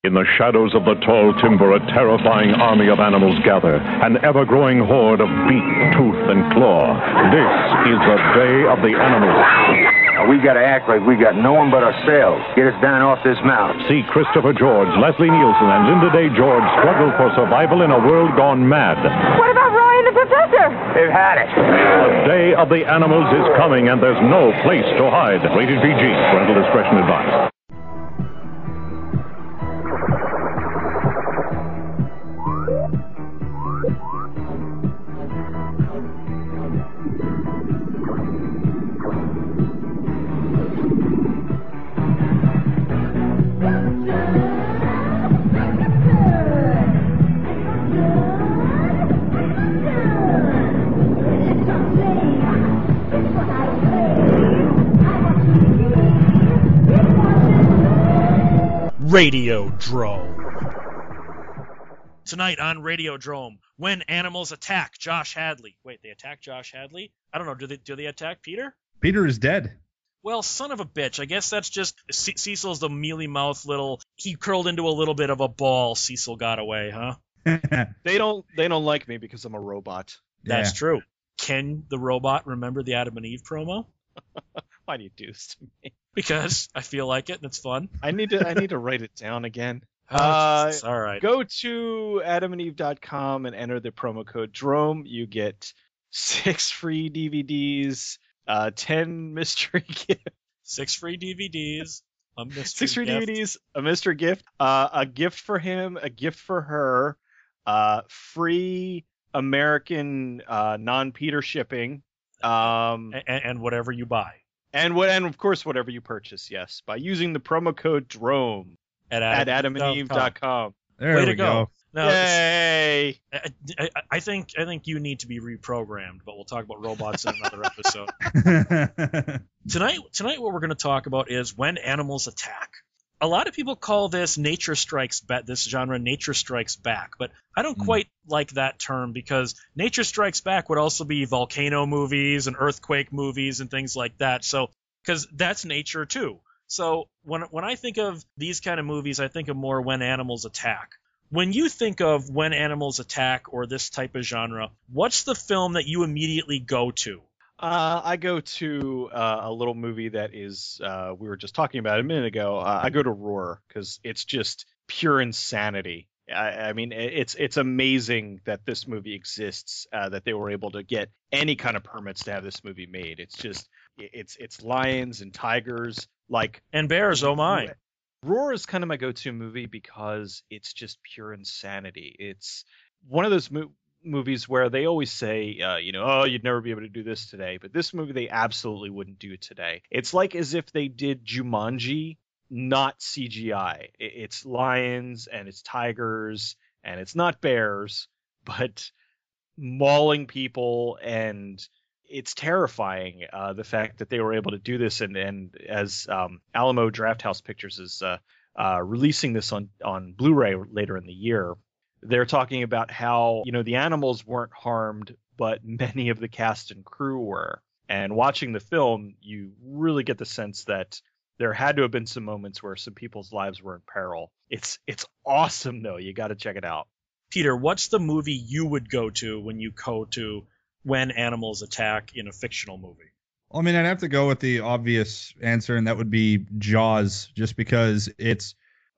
In the shadows of the tall timber, a terrifying army of animals gather, an ever-growing horde of beak, tooth, and claw. This is the Day of the Animals. We gotta act like we got no one but ourselves. Get us down off this mountain. See Christopher George, Leslie Nielsen, and Linda Day George struggle for survival in a world gone mad. What about Roy and the professor? They've had it. The Day of the Animals is coming, and there's no place to hide. Rated PG. Parental discretion advised. Radiodrome. Tonight on Radiodrome, when animals attack Josh Hadley. Wait, they attack Josh Hadley? I don't know. Do they attack Peter? Peter is dead. Well, son of a bitch. I guess that's just Cecil's the mealy mouth little. He curled into a little bit of a ball. Cecil got away, huh? They don't like me because I'm a robot. That's true. Can the robot remember the Adam and Eve promo? Why do you do this to me? Because I feel like it and it's fun. I need to write it down again. All right. Go to adamandeve.com and enter the promo code DROME. You get 6 free DVDs, 10 mystery gifts. 6 free DVDs, a mystery 6 free gift. DVDs, a mystery gift, a gift for him, a gift for her, free American non-Peter shipping. And whatever you buy. And of course, whatever you purchase, yes, by using the promo code DROME at adamandeve.com. There Way we to go. Now, Yay! I think you need to be reprogrammed, but we'll talk about robots in another episode. Tonight, what we're going to talk about is when animals attack. A lot of people call this this genre Nature Strikes Back, but I don't quite like that term because Nature Strikes Back would also be volcano movies and earthquake movies and things like that. So, because that's nature too. So when I think of these kind of movies, I think of more when animals attack. When you think of when animals attack or this type of genre, what's the film that you immediately go to? I go to a little movie that is we were just talking about a minute ago. I go to Roar because it's just pure insanity. I mean, it's amazing that this movie exists, that they were able to get any kind of permits to have this movie made. It's just it's lions and tigers and bears. Oh my! Roar is kind of my go-to movie because it's just pure insanity. It's one of those movies where they always say, oh, you'd never be able to do this today. But this movie, they absolutely wouldn't do it today. It's like as if they did Jumanji, not CGI. It's lions and it's tigers and it's not bears, but mauling people, and it's terrifying. The fact that they were able to do this, and as Alamo Drafthouse Pictures is releasing this on Blu-ray later in the year, they're talking about how, the animals weren't harmed, but many of the cast and crew were. And watching the film, you really get the sense that there had to have been some moments where some people's lives were in peril. It's awesome, though. You got to check it out. Peter, what's the movie you would go to when you go to when animals attack in a fictional movie? Well, I mean, I'd have to go with the obvious answer, and that would be Jaws, just because it's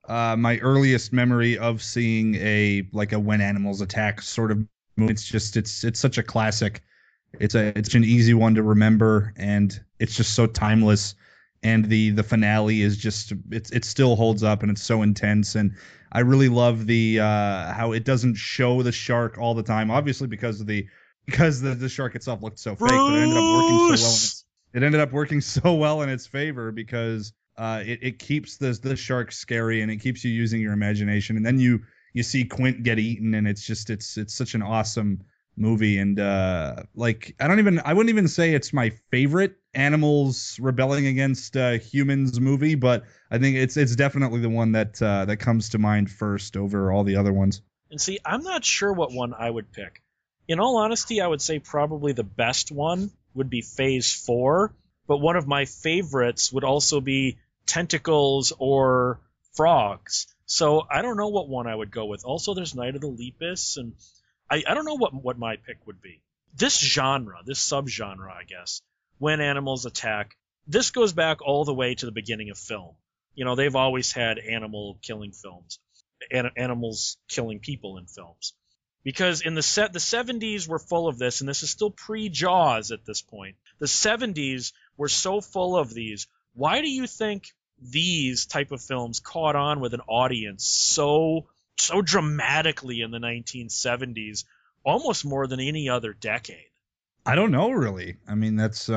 my earliest memory of seeing a when animals attack sort of movie. It's such a classic. It's an easy one to remember, and it's just so timeless. And the finale is just it still holds up, and it's so intense. And I really love the how it doesn't show the shark all the time, obviously because the shark itself looked so fake, but it ended up working so well in its favor because it keeps the shark scary, and it keeps you using your imagination. And then you see Quint get eaten, and it's such an awesome movie. And I wouldn't even say it's my favorite animals rebelling against humans movie, but I think it's definitely the one that comes to mind first over all the other ones. And see, I'm not sure what one I would pick. In all honesty, I would say probably the best one would be Phase 4, but one of my favorites would also be Tentacles or Frogs. So I don't know what one I would go with. Also, there's Night of the Lepus, and I don't know what my pick would be. This genre, this subgenre, I guess, when animals attack, this goes back all the way to the beginning of film. You know, they've always had animal killing films, animals killing people in films. Because in the 70s were full of this, and this is still pre-Jaws at this point. The 70s were so full of these. Why do you think these type of films caught on with an audience so dramatically in the 1970s, almost more than any other decade? I don't know, really. I mean, that's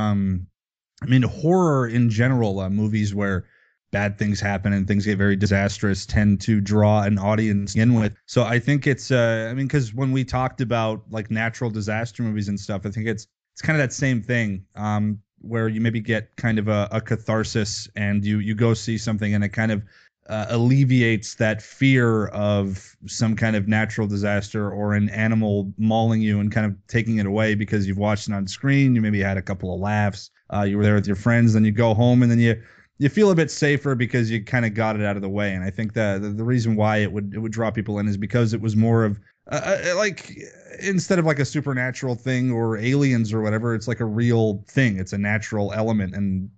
horror in general, movies where bad things happen and things get very disastrous tend to draw an audience in with. So I think it's because when we talked about like natural disaster movies and stuff, I think it's kind of that same thing, where you maybe get kind of a catharsis and you go see something and it kind of alleviates that fear of some kind of natural disaster or an animal mauling you and kind of taking it away because you've watched it on screen. You maybe had a couple of laughs. You were there with your friends, then you go home and then you feel a bit safer because you kind of got it out of the way. And I think that the reason why it would draw people in is because it was more of like, instead of like a supernatural thing or aliens or whatever, it's like a real thing. It's a natural element, and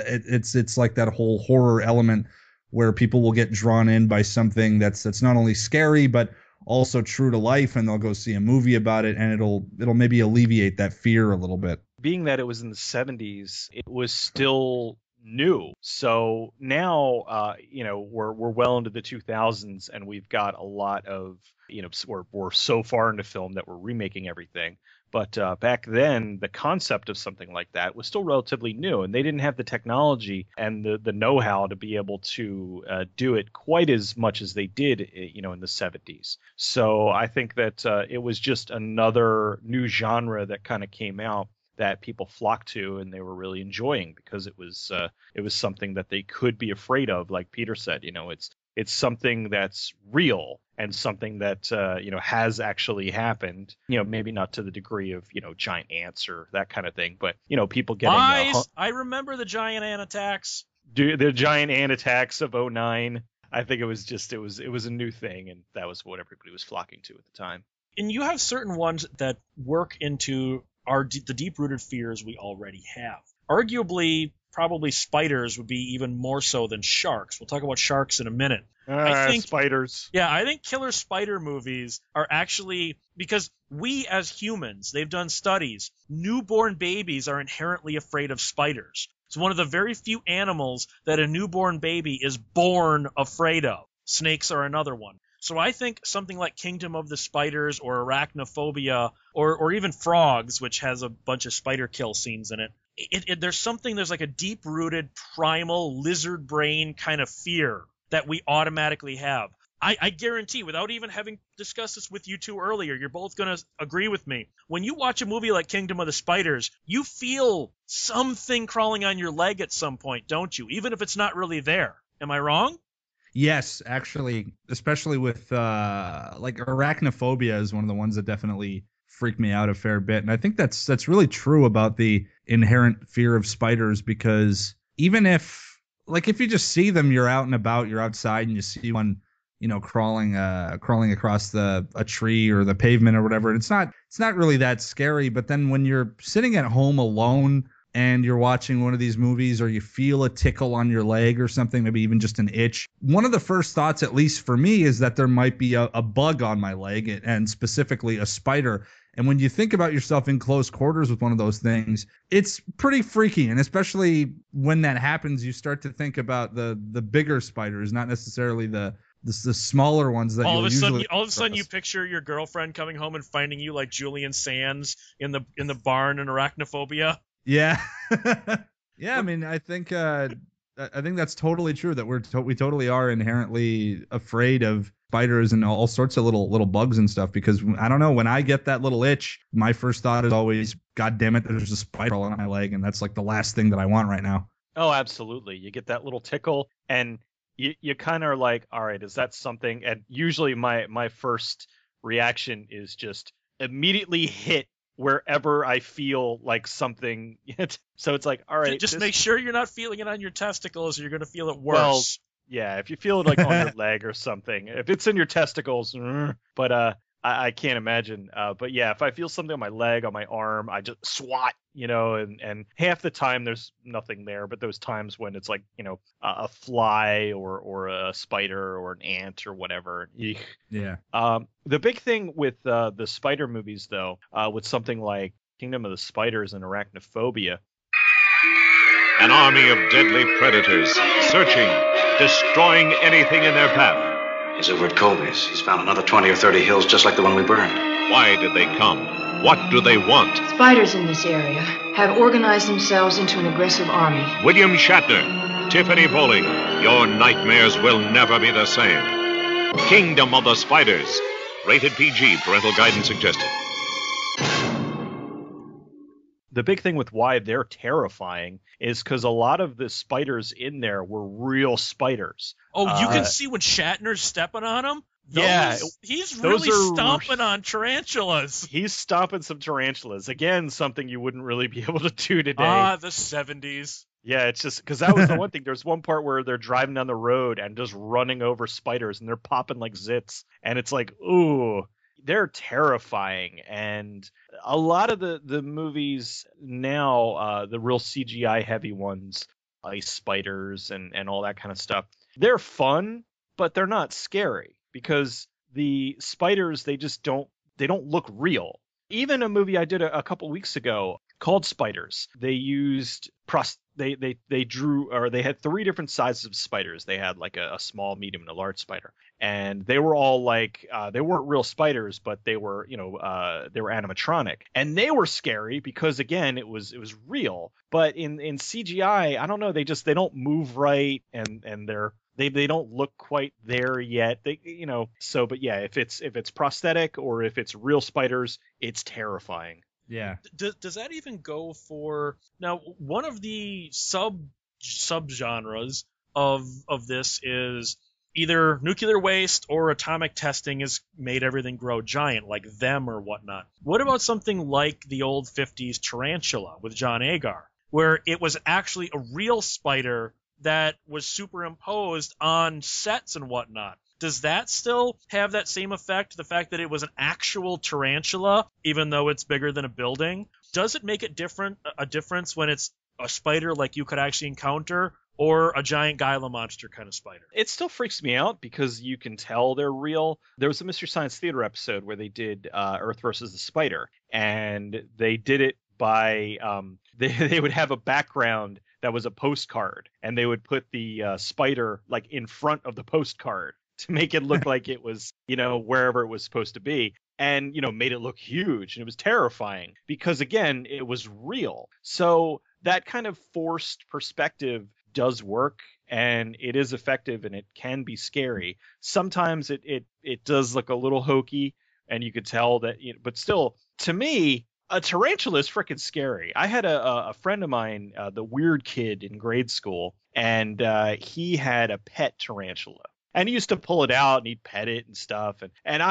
it's like that whole horror element where people will get drawn in by something that's not only scary but also true to life, and they'll go see a movie about it, and it'll maybe alleviate that fear a little bit. Being that it was in the 70s, it was still new. So now, we're well into the 2000s, and we've got a lot of, we're so far into film that we're remaking everything. But back then, the concept of something like that was still relatively new, and they didn't have the technology and the know-how to be able to do it quite as much as they did, in the 70s. So I think that it was just another new genre that kind of came out that people flocked to and they were really enjoying, because it was something that they could be afraid of. Like Peter said, it's something that's real and something that has actually happened. Maybe not to the degree of giant ants or that kind of thing, but people getting I remember the giant ant attacks. The giant ant attacks of 2009. I think it was a new thing, and that was what everybody was flocking to at the time. And you have certain ones that work into the deep-rooted fears we already have. Arguably, probably spiders would be even more so than sharks. We'll talk about sharks in a minute. I think spiders. Yeah, I think killer spider movies are actually, because we as humans, they've done studies, newborn babies are inherently afraid of spiders. It's one of the very few animals that a newborn baby is born afraid of. Snakes are another one. So I think something like Kingdom of the Spiders or Arachnophobia or even Frogs, which has a bunch of spider kill scenes in it, there's like a deep-rooted primal lizard brain kind of fear that we automatically have. I guarantee, without even having discussed this with you two earlier, you're both going to agree with me. When you watch a movie like Kingdom of the Spiders, you feel something crawling on your leg at some point, don't you? Even if it's not really there. Am I wrong? Yes, actually, especially with like arachnophobia is one of the ones that definitely freaked me out a fair bit. And I think that's really true about the inherent fear of spiders, because even if you just see them, you're out and about, you're outside and you see one, crawling across a tree or the pavement or whatever, it's not really that scary. But then when you're sitting at home alone and you're watching one of these movies, or you feel a tickle on your leg or something, maybe even just an itch, one of the first thoughts, at least for me, is that there might be a bug on my leg, and specifically a spider. And when you think about yourself in close quarters with one of those things, it's pretty freaky. And especially when that happens, you start to think about the bigger spiders, not necessarily the smaller ones that all of a sudden you picture your girlfriend coming home and finding you like Julian Sands in the barn in Arachnophobia. Yeah. Yeah, I mean, I think that's totally true, that we totally are inherently afraid of spiders and all sorts of little bugs and stuff, because I don't know, when I get that little itch, my first thought is always, God damn it, there's a spider on my leg, and that's like the last thing that I want right now. Oh, absolutely. You get that little tickle and you kind of are like, all right, is that something? And usually my first reaction is just immediately hit wherever I feel like something. So it's like, all right, just make sure you're not feeling it on your testicles, or you're going to feel it worse. Yeah, if you feel it like on your leg or something. If it's in your testicles, but I can't imagine. But yeah, if I feel something on my leg, on my arm, I just swat, and half the time there's nothing there. But those times when it's like, a fly or a spider or an ant or whatever. Eek. Yeah. The big thing with the spider movies, though, with something like Kingdom of the Spiders and Arachnophobia. An army of deadly predators, searching, destroying anything in their path. He's over at Colby's. He's found another 20 or 30 hills just like the one we burned. Why did they come? What do they want? Spiders in this area have organized themselves into an aggressive army. William Shatner, Tiffany Bowling, your nightmares will never be the same. Kingdom of the Spiders. Rated PG, parental guidance suggested. The big thing with why they're terrifying is because a lot of the spiders in there were real spiders. Oh, you can see when Shatner's stepping on them? He's those really are stomping on tarantulas. He's stomping some tarantulas. Again, something you wouldn't really be able to do today. The 70s. Yeah, it's just because that was the one thing. There's one part where they're driving down the road and just running over spiders, and they're popping like zits. And it's like, ooh, they're terrifying. And a lot of the movies now, the real CGI heavy ones, ice spiders and all that kind of stuff, they're fun, but they're not scary because the spiders, they don't look real. Even a movie I did a couple weeks ago called Spiders, they used they drew, or they had 3 different sizes of spiders. They had like a small, medium, and a large spider, and they were all like they weren't real spiders, but they were they were animatronic, and they were scary because again it was real. But in CGI, I don't know, they don't move right, and they don't look quite there yet. But yeah, if it's prosthetic or if it's real spiders, it's terrifying. Yeah. Does that even go for now? One of the subgenres of this is either nuclear waste or atomic testing has made everything grow giant, like Them or whatnot. What about something like the old 50s Tarantula with John Agar, where it was actually a real spider that was superimposed on sets and whatnot? Does that still have that same effect? The fact that it was an actual tarantula, even though it's bigger than a building? Does it make it a difference when it's a spider like you could actually encounter, or a giant Gila monster kind of spider? It still freaks me out because you can tell they're real. There was a Mystery Science Theater episode where they did Earth versus the Spider, and they did it by they would have a background that was a postcard, and they would put the spider like in front of the postcard to make it look like it was, wherever it was supposed to be, and, made it look huge. And it was terrifying because, again, it was real. So that kind of forced perspective does work, and it is effective, and it can be scary. Sometimes it does look a little hokey, and you could tell that, but still, to me, a tarantula is freaking scary. I had a friend of mine, the weird kid in grade school, and he had a pet tarantula. And he used to pull it out and he'd pet it and stuff. And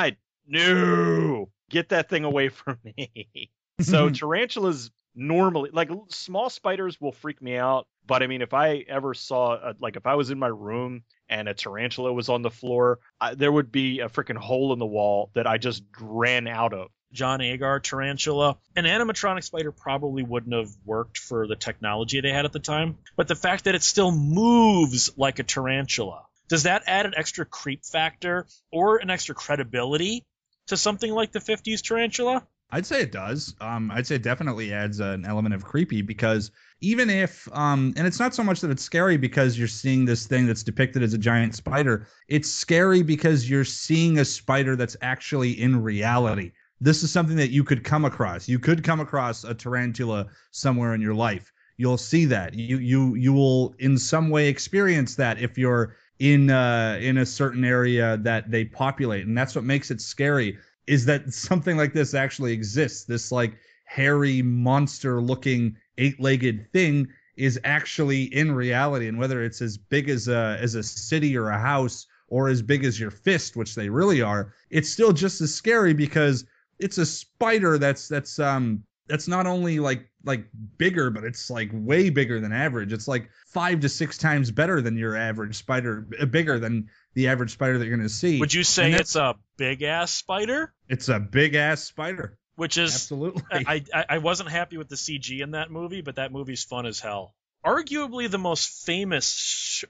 no, get that thing away from me. So tarantulas normally, like small spiders will freak me out. But I mean, if I ever saw, if I was in my room and a tarantula was on the floor, there would be a freaking hole in the wall that I just ran out of. John Agar tarantula. An animatronic spider probably wouldn't have worked for the technology they had at the time. But the fact that it still moves like a tarantula, does that add an extra creep factor or an extra credibility to something like the 50s tarantula? I'd say it does. I'd say it definitely adds an element of creepy because even if, and it's not so much that it's scary because you're seeing this thing that's depicted as a giant spider. It's scary because you're seeing a spider that's actually in reality. This is something that you could come across. You could come across a tarantula somewhere in your life. You'll see that. You will in some way experience that if you're in a certain area that they populate. And that's what makes it scary, is that something like this actually exists. This like hairy monster looking 8-legged thing is actually in reality. And whether it's as big as a city or a house or as big as your fist, which they really are, it's still just as scary because it's a spider that's that's not only like bigger, but it's like way bigger than average. It's like 5 to 6 times better than your average spider, bigger than the average spider that you're going to see. Would you say it's a big ass spider? It's a big ass spider. Which is absolutely. I wasn't happy with the CG in that movie, but that movie's fun as hell. Arguably the most famous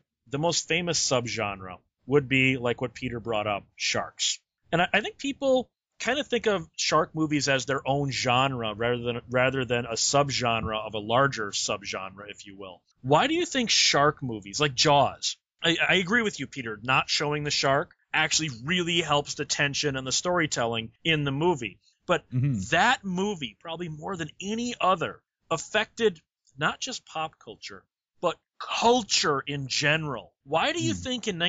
subgenre would be like what Peter brought up, sharks. And I think people kind of think of shark movies as their own genre rather than a subgenre of a larger subgenre, if you will. Why do you think shark movies like Jaws? I agree with you, Peter. Not showing the shark actually really helps the tension and the storytelling in the movie. But that movie, probably more than any other, affected not just pop culture, but culture in general. Why do you think in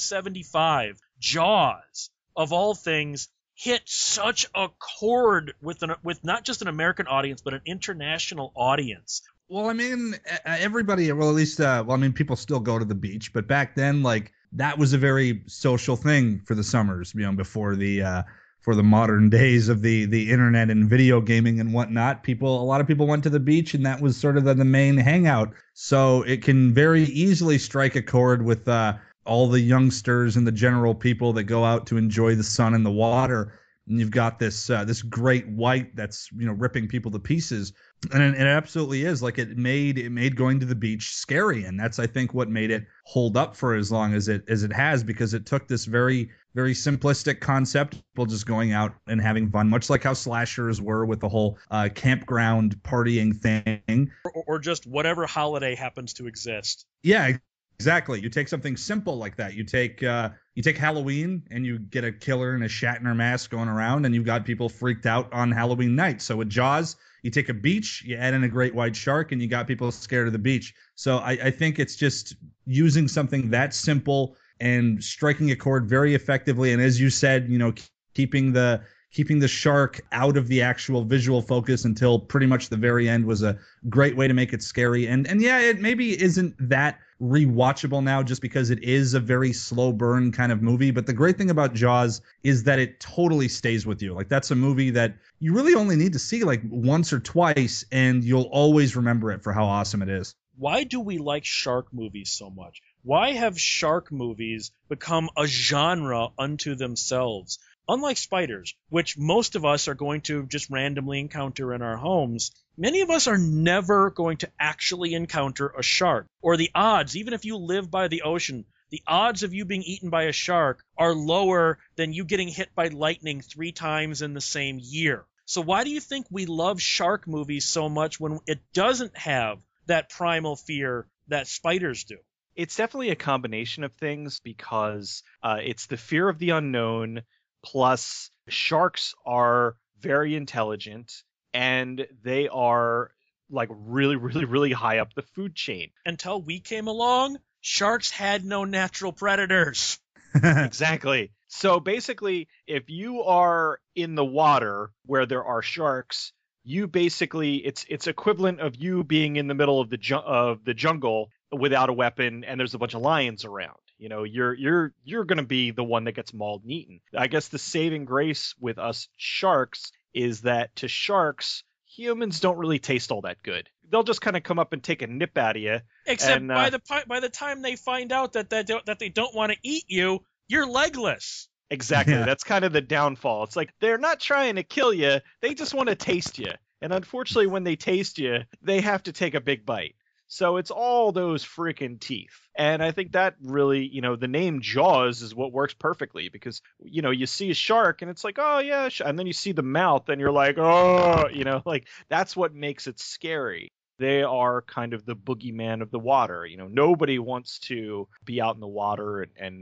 1975, Jaws, of all things, hit such a chord with not just an American audience, but an international audience? Well, I mean, everybody, well, at least, people still go to the beach, but back then, like, that was a very social thing for the summers, before the modern days of the internet and video gaming and whatnot. A lot of people went to the beach, and that was sort of the main hangout. So it can very easily strike a chord with all the youngsters and the general people that go out to enjoy the sun and the water. And you've got this great white that's ripping people to pieces, and it absolutely is. Like, it made going to the beach scary, and that's, I think, what made it hold up for as long as it has, because it took this very, very simplistic concept, people just going out and having fun, much like how slashers were with the whole campground partying thing, or just whatever holiday happens to exist. Yeah. Exactly. You take something simple like that. You take Halloween, and you get a killer in a Shatner mask going around, and you've got people freaked out on Halloween night. So with Jaws, you take a beach, you add in a great white shark, and you got people scared of the beach. So I think it's just using something that simple and striking a chord very effectively. And as you said, keeping the shark out of the actual visual focus until pretty much the very end was a great way to make it scary. And yeah, it maybe isn't that rewatchable now just because it is a very slow burn kind of movie. But the great thing about Jaws is that it totally stays with you. Like, that's a movie that you really only need to see like once or twice, and you'll always remember it for how awesome it is. Why do we like shark movies so much? Why have shark movies become a genre unto themselves? Unlike spiders, which most of us are going to just randomly encounter in our homes, many of us are never going to actually encounter a shark. Or the odds, even if you live by the ocean, the odds of you being eaten by a shark are lower than you getting hit by lightning 3 times in the same year. So why do you think we love shark movies so much when it doesn't have that primal fear that spiders do? It's definitely a combination of things, because it's the fear of the unknown. Plus, sharks are very intelligent, and they are like really, really, really high up the food chain. Until we came along, sharks had no natural predators. Exactly. So basically, if you are in the water where there are sharks, you basically it's equivalent of you being in the middle of the jungle without a weapon, and there's a bunch of lions around. You're going to be the one that gets mauled and eaten. I guess the saving grace with us sharks is that to sharks, humans don't really taste all that good. They'll just kind of come up and take a nip out of you. Except by the time they find out that they don't want to eat you, you're legless. Exactly. Yeah. That's kind of the downfall. It's like they're not trying to kill you. They just want to taste you. And unfortunately, when they taste you, they have to take a big bite. So it's all those freaking teeth. And I think that really, the name Jaws is what works perfectly, because, you see a shark and it's like, oh, yeah. And then you see the mouth and you're like, oh, that's what makes it scary. They are kind of the boogeyman of the water. Nobody wants to be out in the water and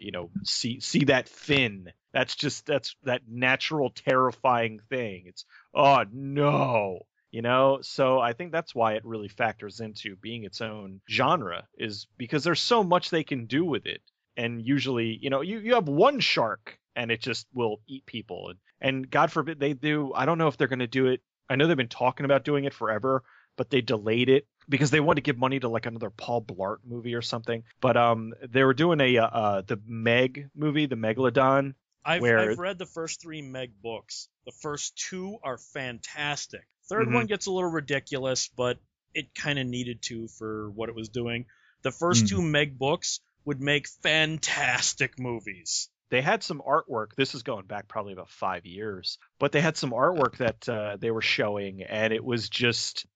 see that fin. That's that natural, terrifying thing. It's, oh, no. So I think that's why it really factors into being its own genre, is because there's so much they can do with it. And usually, you have one shark and it just will eat people. And God forbid they do. I don't know if they're going to do it. I know they've been talking about doing it forever, but they delayed it because they wanted to give money to like another Paul Blart movie or something. But they were doing the Meg movie, the Megalodon. I've read the first 3 Meg books. The first 2 are fantastic. Third one gets a little ridiculous, but it kind of needed to for what it was doing. The first two Meg books would make fantastic movies. They had some artwork. This is going back probably about 5 years, but they had some artwork that they were showing, and it was just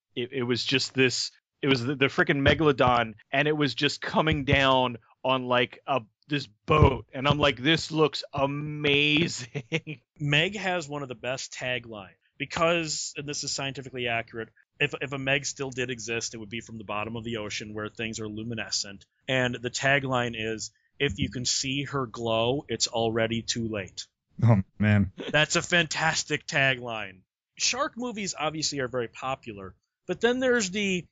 this. It was the freaking Megalodon, and it was just coming down on like this boat, and I'm like, this looks amazing. Meg has one of the best taglines because, and this is scientifically accurate, if a Meg still did exist, it would be from the bottom of the ocean where things are luminescent. And the tagline is, if you can see her glow, it's already too late. Oh, man. That's a fantastic tagline. Shark movies obviously are very popular, but then there's the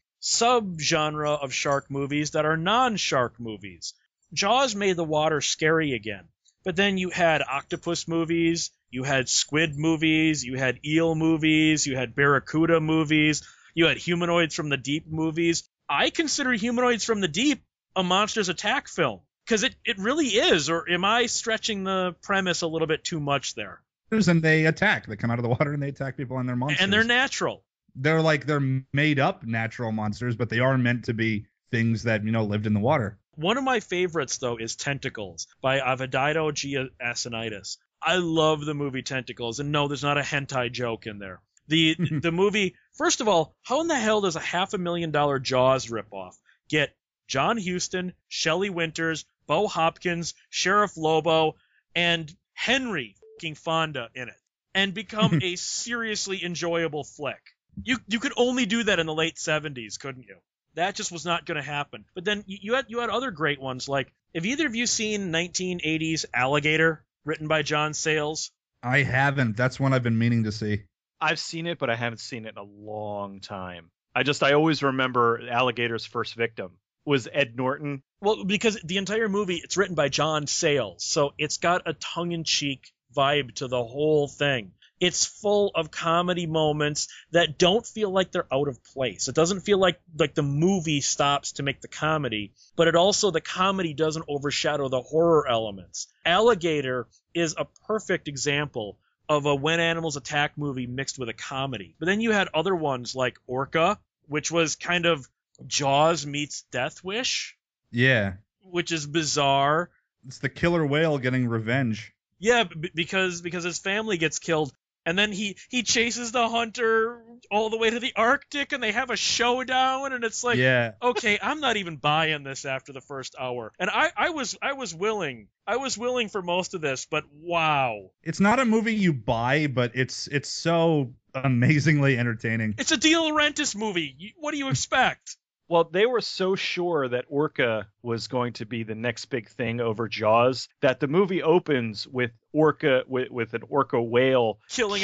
subgenre of shark movies that are non-shark movies. Jaws made the water scary again, but then you had octopus movies, you had squid movies, you had eel movies, you had barracuda movies, you had Humanoids from the Deep movies. I consider Humanoids from the Deep a Monsters Attack film, because it really is, or am I stretching the premise a little bit too much there? And they attack. They come out of the water and they attack people, and they're monsters. And they're natural. They're made up natural monsters, but they are meant to be things that, lived in the water. One of my favorites, though, is Tentacles by Avedito G. Asinitis. I love the movie Tentacles, and no, there's not a hentai joke in there. The movie, first of all, how in the hell does a $500,000 Jaws ripoff get John Huston, Shelley Winters, Bo Hopkins, Sheriff Lobo, and Henry fucking Fonda in it, and become a seriously enjoyable flick? You could only do that in the late 70s, couldn't you? That just was not going to happen. But then you had other great ones, like, have either of you seen 1980s Alligator, written by John Sayles? I haven't. That's one I've been meaning to see. I've seen it, but I haven't seen it in a long time. I always remember Alligator's first victim was Ed Norton. Well, because the entire movie, it's written by John Sayles, so it's got a tongue-in-cheek vibe to the whole thing. It's full of comedy moments that don't feel like they're out of place. It doesn't feel like the movie stops to make the comedy, but the comedy doesn't overshadow the horror elements. Alligator is a perfect example of a When Animals Attack movie mixed with a comedy. But then you had other ones like Orca, which was kind of Jaws meets Death Wish. Yeah. Which is bizarre. It's the killer whale getting revenge. Yeah, because his family gets killed, and then he chases the hunter all the way to the Arctic, and they have a showdown, and it's like, yeah. Okay, I'm not even buying this after the first hour. And I was willing for most of this, but wow. It's not a movie you buy, but it's so amazingly entertaining. It's a De Laurentiis movie. What do you expect? Well, they were so sure that Orca was going to be the next big thing over Jaws that the movie opens with Orca with an orca whale killing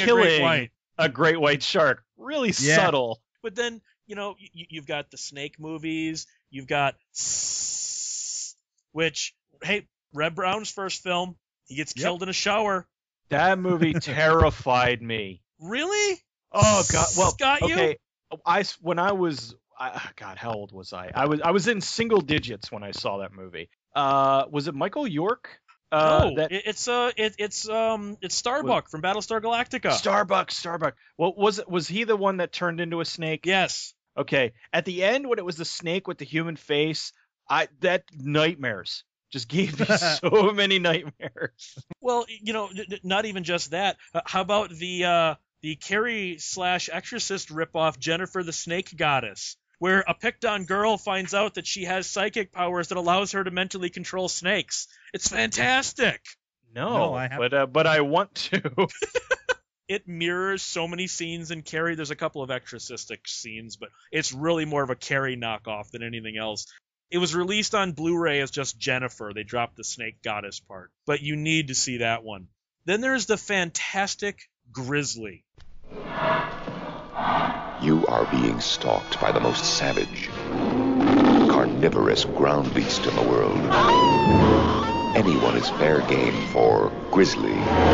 a great white shark. Really subtle. But then, you've got the snake movies. You've got which, hey, Red Brown's first film, he gets killed in a shower. That movie terrified me. Really? Oh God! Well, got you? Okay. God, how old was I? I was in single digits when I saw that movie. Was it Michael York? No, it's Starbuck from Battlestar Galactica. Starbuck. Well, was he the one that turned into a snake? Yes. Okay. At the end, when it was the snake with the human face, nightmares. Just gave me so many nightmares. Well, not even just that. How about the Carrie/Exorcist ripoff, Jennifer the Snake Goddess, where a picked on girl finds out that she has psychic powers that allows her to mentally control snakes. It's fantastic. No, but I want to. It mirrors so many scenes in Carrie. There's a couple of exorcistic scenes, but it's really more of a Carrie knockoff than anything else. It was released on Blu-ray as just Jennifer. They dropped the Snake Goddess part. But you need to see that one. Then there's the fantastic Grizzly. You are being stalked by the most savage, carnivorous ground beast in the world. Anyone is fair game for Grizzly.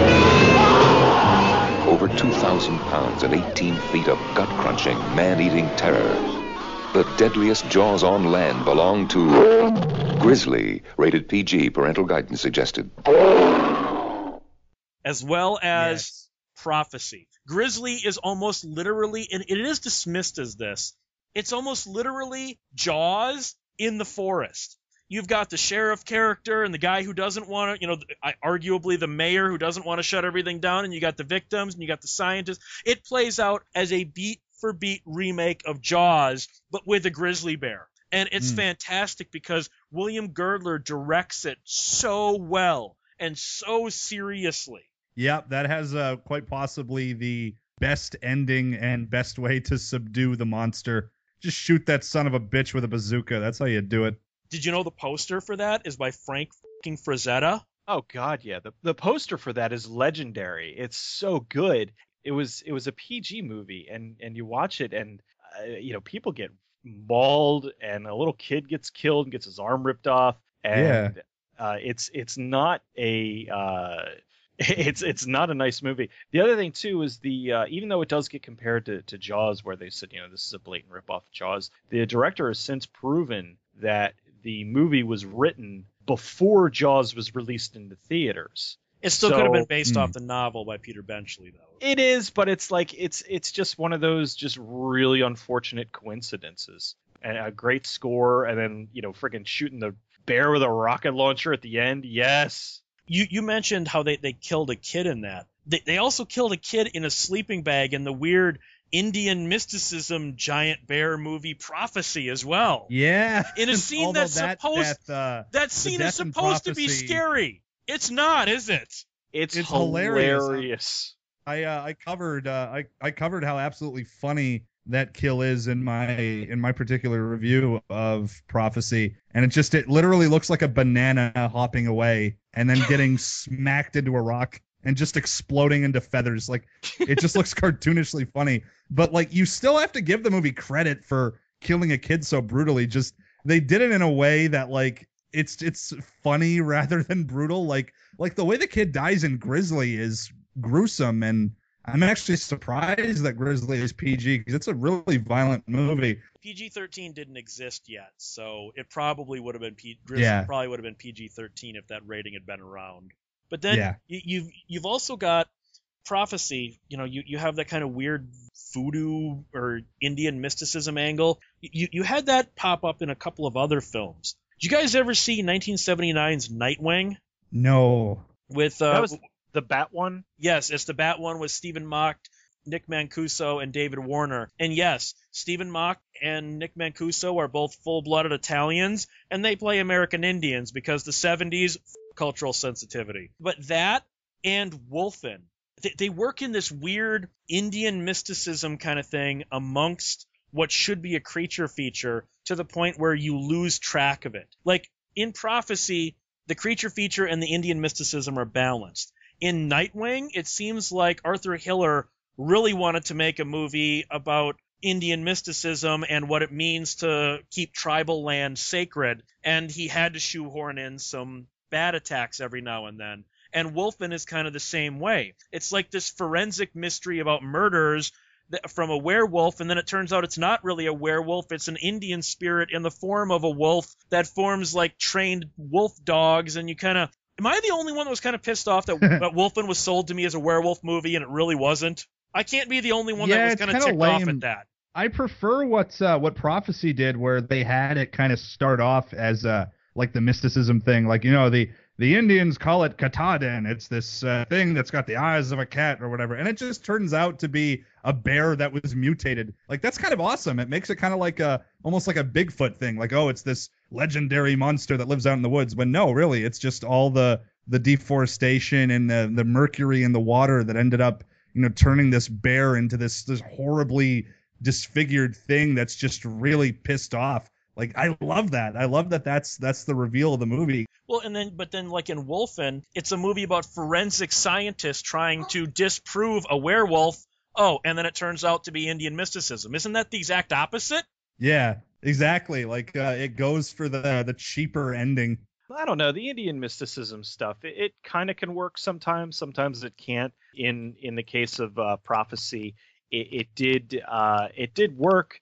Over 2,000 pounds and 18 feet of gut-crunching, man-eating terror. The deadliest jaws on land belong to Grizzly. Rated PG. Parental guidance suggested. As well as Prophecy. Grizzly is almost literally, and it is dismissed as this, it's almost literally Jaws in the forest. You've got the sheriff character and the guy who doesn't want to, arguably the mayor who doesn't want to shut everything down, and you got the victims and you got the scientists. It plays out as a beat-for-beat remake of Jaws, but with a grizzly bear. And it's fantastic because William Girdler directs it so well and so seriously. Yep, that has quite possibly the best ending and best way to subdue the monster. Just shoot that son of a bitch with a bazooka. That's how you do it. Did you know the poster for that is by Frank fucking Frazetta? Oh God, yeah. The poster for that is legendary. It's so good. It was a PG movie, and you watch it, and people get mauled, and a little kid gets killed and gets his arm ripped off, and it's not a it's not a nice movie. The other thing too is the even though it does get compared to Jaws, where they said this is a blatant ripoff of Jaws, the director has since proven that the movie was written before Jaws was released into theaters. It still could have been based off the novel by Peter Benchley, though. It is, but it's like it's just one of those just really unfortunate coincidences. And a great score, and then freaking shooting the bear with a rocket launcher at the end. Yes. You mentioned how they killed a kid in that. They also killed a kid in a sleeping bag in the weird Indian mysticism giant bear movie Prophecy as well. Yeah. In a scene that's supposed to be scary. It's not, is it? It's hilarious. I covered how absolutely funny that kill is in my particular review of Prophecy, and it literally looks like a banana hopping away and then getting smacked into a rock and just exploding into feathers. Like, it just looks cartoonishly funny. But like, you still have to give the movie credit for killing a kid so brutally. Just they did it in a way that like it's funny rather than brutal. Like the way the kid dies in Grizzly is gruesome, and I'm actually surprised that Grizzly is PG because it's a really violent movie. PG-13 didn't exist yet, so it probably would have been probably would have been PG-13 if that rating had been around. But then you've also got Prophecy. You have that kind of weird voodoo or Indian mysticism angle. You had that pop up in a couple of other films. Did you guys ever see 1979's Nightwing? No. With that was the Bat one? Yes, it's the Bat one with Stephen Mock, Nick Mancuso, and David Warner. And yes, Stephen Mock and Nick Mancuso are both full-blooded Italians, and they play American Indians because the 70s cultural sensitivity. But that and Wolfen, they work in this weird Indian mysticism kind of thing amongst what should be a creature feature to the point where you lose track of it. Like in Prophecy, the creature feature and the Indian mysticism are balanced. In Nightwing, it seems like Arthur Hiller really wanted to make a movie about Indian mysticism and what it means to keep tribal land sacred, and he had to shoehorn in some bat attacks every now and then. And Wolfen is kind of the same way. It's like this forensic mystery about murders from a werewolf, and then it turns out it's not really a werewolf, it's an Indian spirit in the form of a wolf that forms like trained wolf dogs, and you kind of... Am I the only one that was kind of pissed off that Wolfen was sold to me as a werewolf movie and it really wasn't? I can't be the only one that was kind of ticked off at that. I prefer what Prophecy did, where they had it kind of start off as like the mysticism thing, like the Indians call it Katahdin. It's this thing that's got the eyes of a cat or whatever, and it just turns out to be a bear that was mutated. Like, that's kind of awesome. It makes it kind of like almost like a Bigfoot thing. Like, oh, it's this legendary monster that lives out in the woods. But no, really, it's just all the deforestation and the mercury in the water that ended up turning this bear into this horribly disfigured thing that's just really pissed off. Like, I love that. I love that that's the reveal of the movie. Well, but then like in Wolfen, it's a movie about forensic scientists trying to disprove a werewolf. Oh, and then it turns out to be Indian mysticism. Isn't that the exact opposite? Yeah, exactly. Like, it goes for the cheaper ending. I don't know. The Indian mysticism stuff, it kind of can work sometimes. Sometimes it can't. In the case of Prophecy, it did work.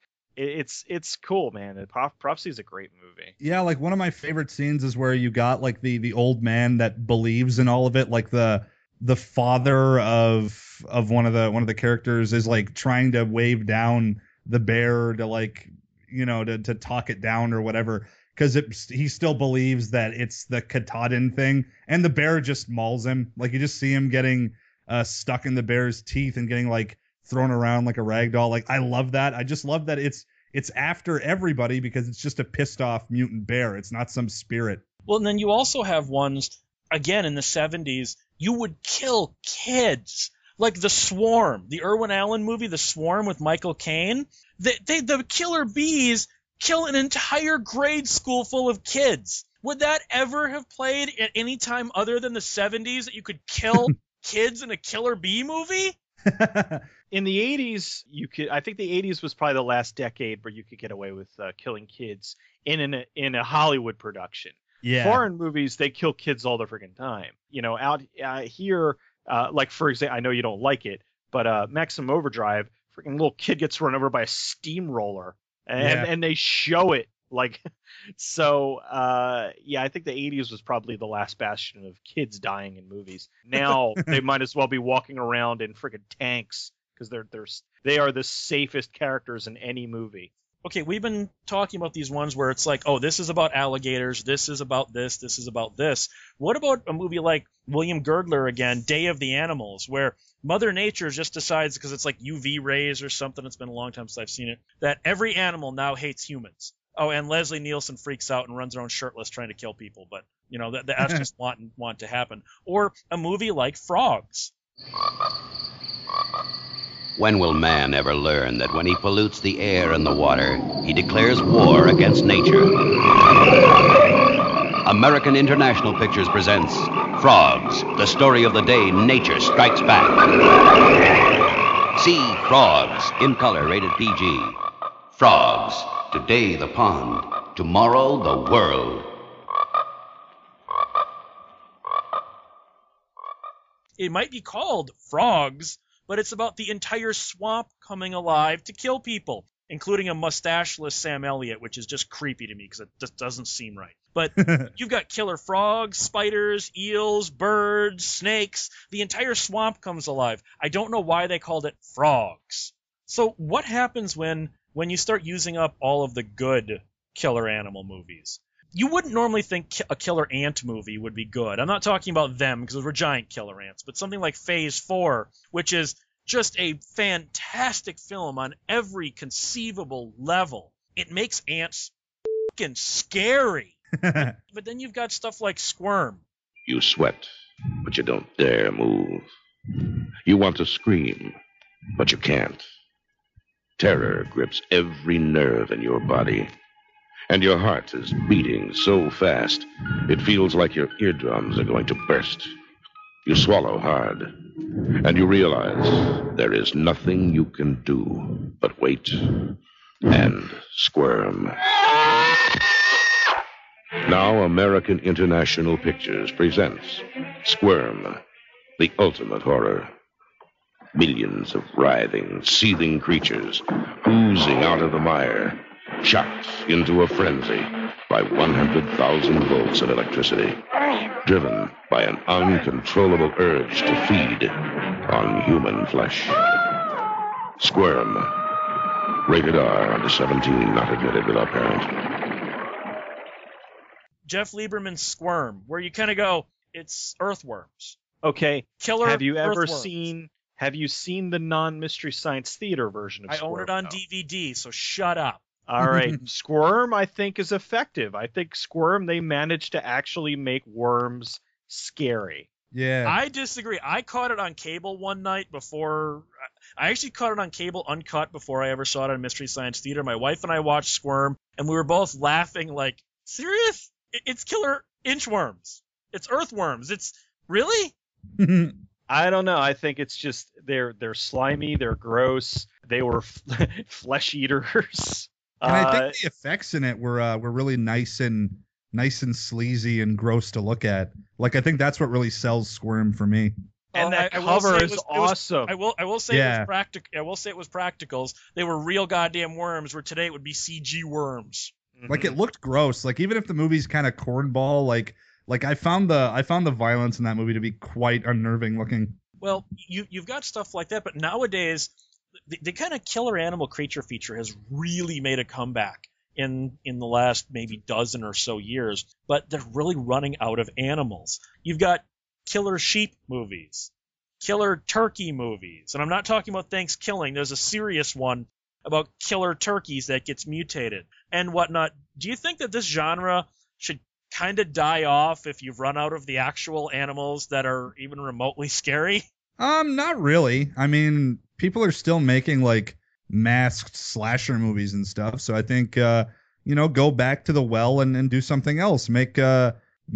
It's cool, man. Prophecy is a great movie. Yeah, like one of my favorite scenes is where you got like the old man that believes in all of it, like the the father of one of the characters is like trying to wave down the bear to like, you know, to talk it down or whatever, because he still believes that it's the Katahdin thing, and the bear just mauls him. Like, you just see him getting stuck in the bear's teeth and getting like thrown around like a rag doll. Like, I love that. I just love that it's after everybody because it's just a pissed off mutant bear. It's not some spirit. Well, and then you also have ones, again, in the 70s, you would kill kids. Like The Swarm, the Irwin Allen movie, The Swarm with Michael Caine. The killer bees kill an entire grade school full of kids. Would that ever have played at any time other than the 70s, that you could kill kids in a killer bee movie? In the 80s, I think the 80s was probably the last decade where you could get away with killing kids in a Hollywood production. Yeah. Foreign movies, they kill kids all the freaking time. You know, out here, like, for example, I know you don't like it, but Maximum Overdrive, freaking little kid gets run over by a steamroller, and they show it. Like, so, I think the 80s was probably the last bastion of kids dying in movies. Now they might as well be walking around in freaking tanks because they are the safest characters in any movie. Okay, we've been talking about these ones where it's like, oh, this is about alligators, this is about this is about this. What about a movie like William Girdler again, Day of the Animals, where Mother Nature just decides, because it's like UV rays or something, it's been a long time since I've seen it, that every animal now hates humans. Oh, and Leslie Nielsen freaks out and runs around shirtless trying to kill people, but, you know, that's just want to happen. Or a movie like Frogs. When will man ever learn that when he pollutes the air and the water, he declares war against nature? American International Pictures presents Frogs, the story of the day nature strikes back. See Frogs, in color, rated PG. Frogs, today the pond, tomorrow the world. It might be called Frogs, but it's about the entire swamp coming alive to kill people, including a mustacheless Sam Elliott, which is just creepy to me because it just doesn't seem right. But you've got killer frogs, spiders, eels, birds, snakes. The entire swamp comes alive. I don't know why they called it Frogs. So what happens when you start using up all of the good killer animal movies? You wouldn't normally think a killer ant movie would be good. I'm not talking about them because those were giant killer ants, but something like Phase 4, which is just a fantastic film on every conceivable level. It makes ants fucking scary. But then you've got stuff like Squirm. You sweat, but you don't dare move. You want to scream, but you can't. Terror grips every nerve in your body. And your heart is beating so fast, it feels like your eardrums are going to burst. You swallow hard, and you realize there is nothing you can do but wait and squirm. Now American International Pictures presents Squirm, the ultimate horror. Millions of writhing, seething creatures oozing out of the mire, shocked into a frenzy by 100,000 volts of electricity, driven by an uncontrollable urge to feed on human flesh. Squirm. Rated R, under 17, not admitted without parent. Jeff Lieberman's Squirm, where you kind of go, it's earthworms. Okay. Killer Have you ever earthworms. Have you seen the non-Mystery Science Theater version of I Squirm? own it on DVD, so shut up. All right. Squirm, I think, is effective. I think Squirm, they managed to actually make worms scary. Yeah. I disagree. I caught it on cable one night before. I actually caught it on cable uncut before I ever saw it on Mystery Science Theater. My wife and I watched Squirm, and we were both laughing like, serious? It's killer inchworms. It's earthworms. It's really? I don't know. I think it's just they're slimy. They're gross. They were flesh eaters. And I think the effects in it were really nice and sleazy and gross to look at. Like, I think that's what really sells Squirm for me. And that cover is awesome. I will say it was practical. I will say it was practicals. They were real goddamn worms. Where today it would be CG worms. Like, it looked gross. Like, even if the movie's kind of cornball, like Like I found the violence in that movie to be quite unnerving looking. Well, you've got stuff like that, but nowadays the kind of killer animal creature feature has really made a comeback in the last maybe dozen or so years, but they're really running out of animals. You've got killer sheep movies, killer turkey movies, and I'm not talking about Thanksgiving. There's a serious one about killer turkeys that gets mutated and whatnot. Do you think that this genre should kind of die off if you've run out of the actual animals that are even remotely scary? Not really. I mean, people are still making like masked slasher movies and stuff. So I think, go back to the well and do something else. Make a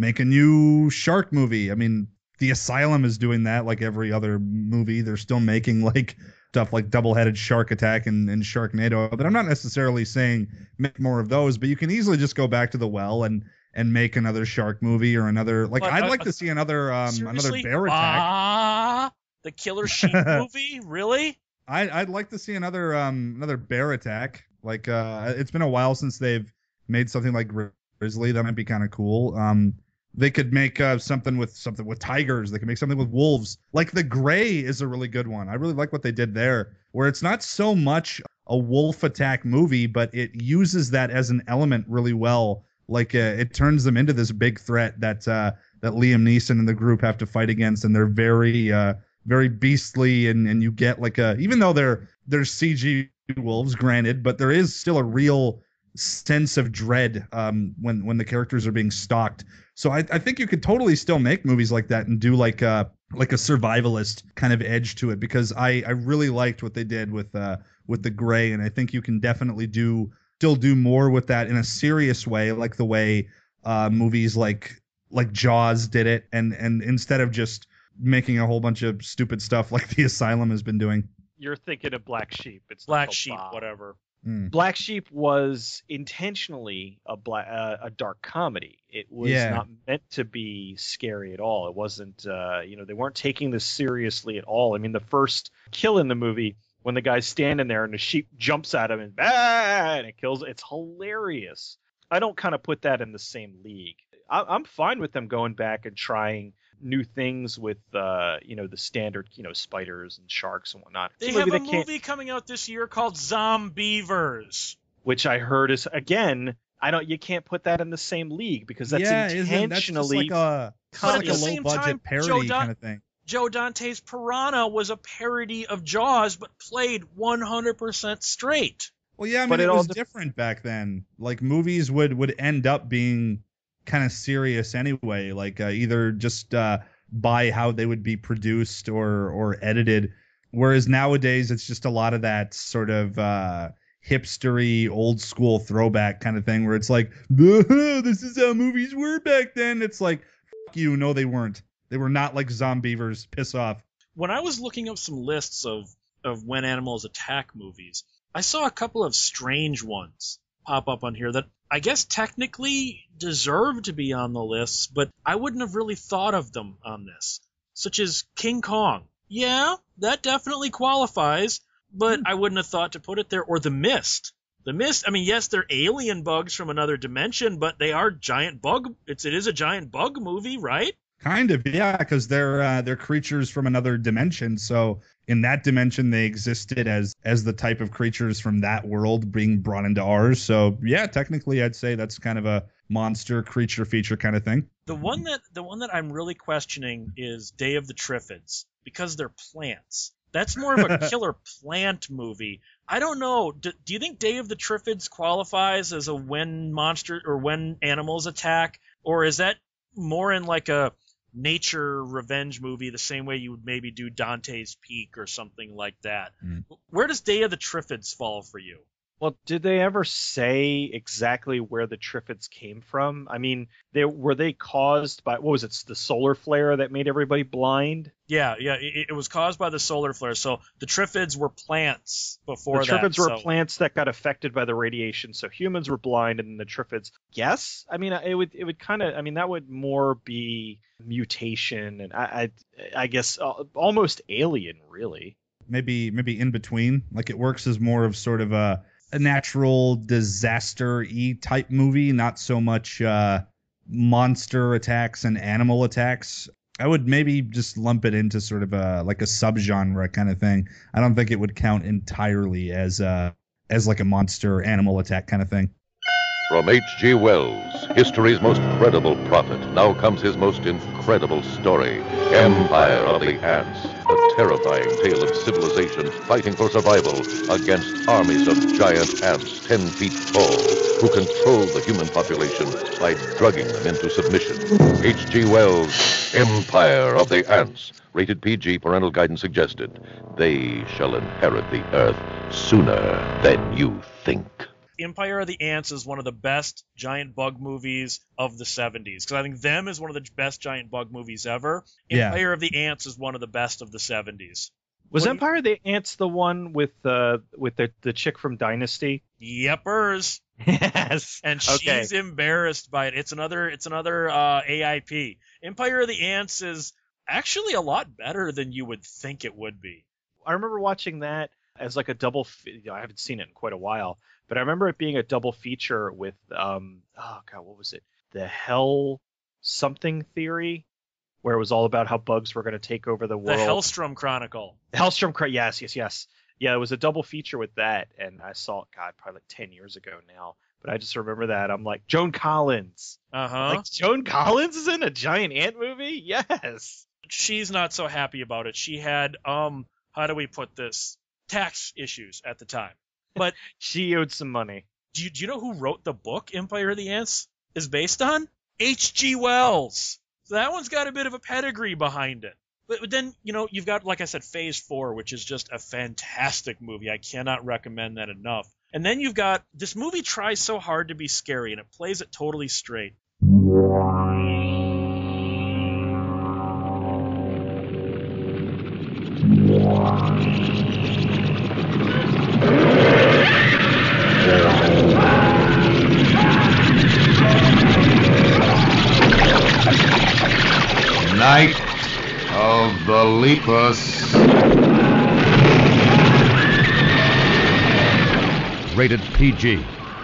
new shark movie. I mean, The Asylum is doing that like every other movie. They're still making like stuff like Double-Headed Shark Attack and Sharknado. But I'm not necessarily saying make more of those. But you can easily just go back to the well and make another shark movie or another. Like, I'd like to see another bear attack. The killer sheep movie? Really? I'd like to see another bear attack. Like it's been a while since they've made something like Grizzly. That might be kind of cool. They could make something with tigers. They could make something with wolves. Like The Grey is a really good one. I really like what they did there, where it's not so much a wolf attack movie, but it uses that as an element really well. Like it turns them into this big threat that Liam Neeson and the group have to fight against, and they're very beastly, and you get like even though they're CG wolves, granted, but there is still a real sense of dread when the characters are being stalked. So I think you could totally still make movies like that and do like a survivalist kind of edge to it, because I really liked what they did with The Grey, and I think you can definitely still do more with that in a serious way, like the way movies like Jaws did it, and instead of just making a whole bunch of stupid stuff like The Asylum has been doing. You're thinking of Black Sheep. It's Black Sheep, whatever. Black Sheep was intentionally a dark comedy. It was not meant to be scary at all. It wasn't, they weren't taking this seriously at all. I mean, the first kill in the movie, when the guy's standing there and the sheep jumps at him and it kills, it's hilarious. I don't kind of put that in the same league. I'm fine with them going back and trying new things with the standard spiders and sharks and whatnot. They have a movie coming out this year called Zombievers, which I heard is, again, you can't put that in the same league, because that's intentionally that's like a low budget parody kind of thing. Joe Dante's Piranha was a parody of Jaws, but played 100% straight. Well, yeah, I mean, it was different back then. Like, movies would end up being kind of serious anyway, like either just by how they would be produced or edited, whereas nowadays it's just a lot of that sort of hipstery old school throwback kind of thing, where it's like, this is how movies were back then. It's like, fuck you, no they weren't. They were not like Zombievers. Piss off. When I was looking up some lists of When Animals Attack movies, I saw a couple of strange ones pop up on here that I guess technically deserve to be on the list, but I wouldn't have really thought of them on this, such as King Kong. Yeah, that definitely qualifies, but I wouldn't have thought to put it there. Or The Mist. The Mist, I mean, yes, they're alien bugs from another dimension, but they are giant bug. It is a giant bug movie, right? Kind of, yeah, because they're creatures from another dimension. So in that dimension, they existed as the type of creatures from that world being brought into ours. So yeah, technically, I'd say that's kind of a monster creature feature kind of thing. The one that I'm really questioning is Day of the Triffids, because they're plants. That's more of a killer plant movie. I don't know. Do you think Day of the Triffids qualifies as a when monster or when animals attack, or is that more in like a nature revenge movie, the same way you would maybe do Dante's Peak or something like that? Where does Day of the Triffids fall for you? Well, did they ever say exactly where the Triffids came from? I mean, were they caused by, what was it, the solar flare that made everybody blind? Yeah, it was caused by the solar flare. So the Triffids were plants before that. The Triffids were plants that got affected by the radiation. So humans were blind, and the Triffids, yes. I mean, it would kind of, I mean, that would more be mutation, and I guess almost alien, really. Maybe in between. Like, it works as more of sort of a natural disaster-y type movie, not so much monster attacks and animal attacks. I would maybe just lump it into sort of a subgenre kind of thing. I don't think it would count entirely as like a monster animal attack kind of thing. From H.G. Wells, history's most credible prophet, now comes his most incredible story, Empire of the Ants, a terrifying tale of civilization fighting for survival against armies of giant ants 10 feet tall, who control the human population by drugging them into submission. H.G. Wells' Empire of the Ants, rated PG, parental guidance suggested. They shall inherit the earth sooner than you think. Empire of the Ants is one of the best giant bug movies of the 70s, because I think Them is one of the best giant bug movies ever. Yeah. Empire of the Ants is one of the best of the 70s. Was Empire of the Ants the one with the chick from Dynasty? Yepers. Yes. And she's embarrassed by it. It's another AIP. Empire of the Ants is actually a lot better than you would think it would be. I remember watching that as like a double. I haven't seen it in quite a while, but I remember it being a double feature with what was it? The Hell something theory, where it was all about how bugs were going to take over the world. The Hellstrom Chronicle. Yes. Yeah, it was a double feature with that, and I saw it, probably like 10 years ago now. But I just remember that. I'm like, Joan Collins. Like, Joan Collins is in a giant ant movie? Yes. She's not so happy about it. She had, how do we put this? Tax issues at the time. But she owed some money. Do you know who wrote the book Empire of the Ants is based on? H.G. Wells. So that one's got a bit of a pedigree behind it. But then, you've got, like I said, Phase 4, which is just a fantastic movie. I cannot recommend that enough. And then you've got, this movie tries so hard to be scary, and it plays it totally straight. Night of the Lepus. Rated PG.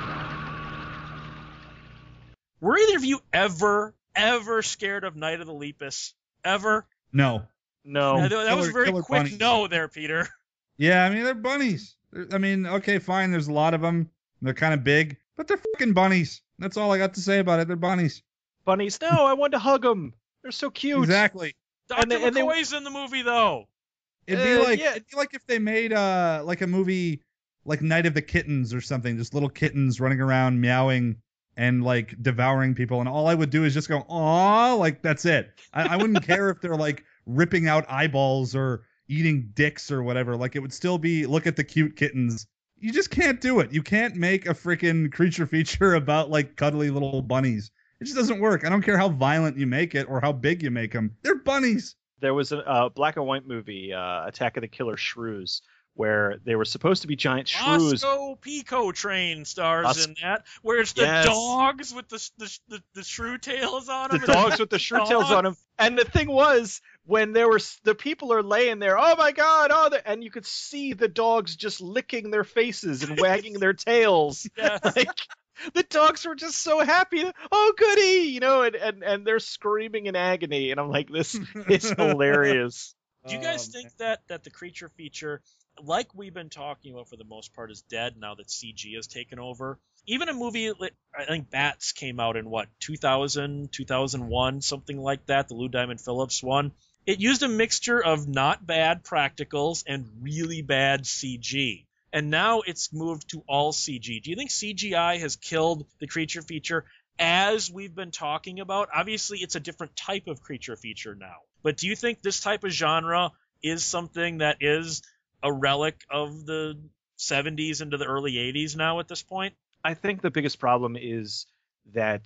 Were either of you ever scared of Night of the Lepus? Ever? No. That was a very quick bunnies. No there, Peter. Yeah, I mean, they're bunnies. Okay, fine, there's a lot of them. They're kind of big, but they're fucking bunnies. That's all I got to say about it. They're bunnies. Bunnies? No, I wanted to hug them. They're so cute. Exactly. Dr. McCoy's in the movie, though. It'd be like if they made like a movie like Night of the Kittens or something, just little kittens running around meowing and like devouring people, and all I would do is just go, "Aw," like that's it. I wouldn't care if they're like ripping out eyeballs or eating dicks or whatever. Like it would still be, look at the cute kittens. You just can't do it. You can't make a freaking creature feature about like cuddly little bunnies. It just doesn't work. I don't care how violent you make it or how big you make them. They're bunnies. There was a black and white movie, Attack of the Killer Shrews, where they were supposed to be giant shrews. Roscoe Pico Train stars in that, where it's the dogs with the shrew tails on them. The dogs with the shrew tails on them. And the thing was, when the people are laying there, oh my God, and you could see the dogs just licking their faces and wagging their tails. Yes. Like, the dogs were just so happy. Oh, goody, and they're screaming in agony. And I'm like, this is hilarious. Do you guys think that the creature feature, like we've been talking about for the most part, is dead now that CG has taken over? Even a movie, I think Bats came out in 2000, 2001, something like that, the Lou Diamond Phillips one. It used a mixture of not bad practicals and really bad CG. And now it's moved to all CG. Do you think CGI has killed the creature feature as we've been talking about? Obviously, it's a different type of creature feature now. But do you think this type of genre is something that is a relic of the 70s into the early 80s now at this point? I think the biggest problem is that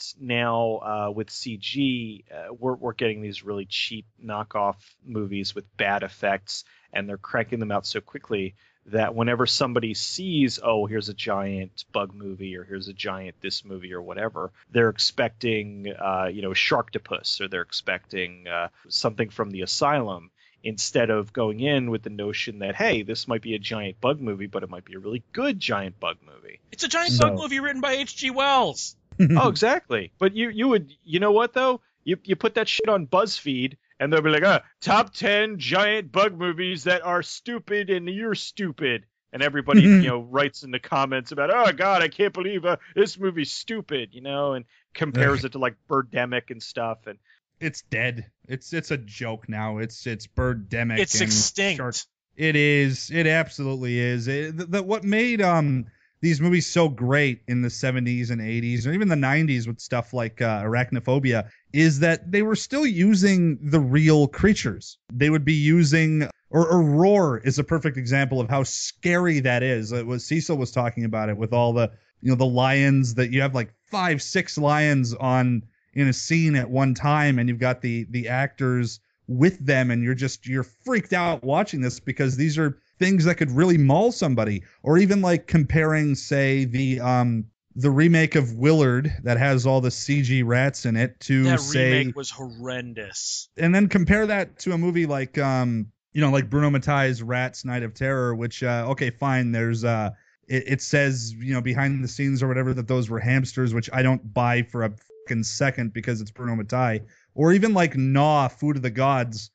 now with CG, we're getting these really cheap knockoff movies with bad effects, and they're cranking them out so quickly that whenever somebody sees, oh, here's a giant bug movie, or here's a giant this movie, or whatever, they're expecting, Sharktopus, or they're expecting something from The Asylum, instead of going in with the notion that, hey, this might be a giant bug movie, but it might be a really good giant bug movie. It's a giant bug movie written by H.G. Wells. Oh, exactly. But you would, you know what though? You put that shit on BuzzFeed, and they'll be like, top 10 giant bug movies that are stupid, and you're stupid. And everybody, writes in the comments about, oh God, I can't believe this movie's stupid, and compares it to like Birdemic and stuff. And it's dead. It's a joke now. It's Birdemic. It's extinct. It is. It absolutely is. What made these movies so great in the 70s and 80s, or even the 90s with stuff like Arachnophobia, is that they were still using the real creatures. They would be using, or Roar is a perfect example of how scary that is. It was Cecil was talking about it with all the, the lions, that you have like 5-6 lions in a scene at one time, and you've got the actors with them, and you're freaked out watching this because these are things that could really maul somebody. Or even like comparing, say, the remake of Willard that has all the CG rats in it to that say remake was horrendous. And then compare that to a movie like like Bruno Mattei's Rats Night of Terror, which okay, fine, there's it says, behind the scenes or whatever that those were hamsters, which I don't buy for a fucking second because it's Bruno Mattei. Or even like Gnaw, Food of the Gods.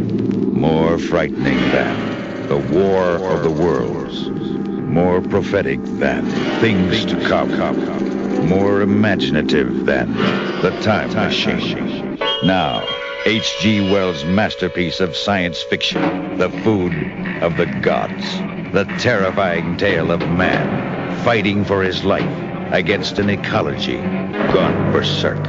More frightening than the War of the Worlds. More prophetic than things to come. More imaginative than the Time Machine. Now, H.G. Wells' masterpiece of science fiction, The Food of the Gods. The terrifying tale of man fighting for his life against an ecology gone berserk.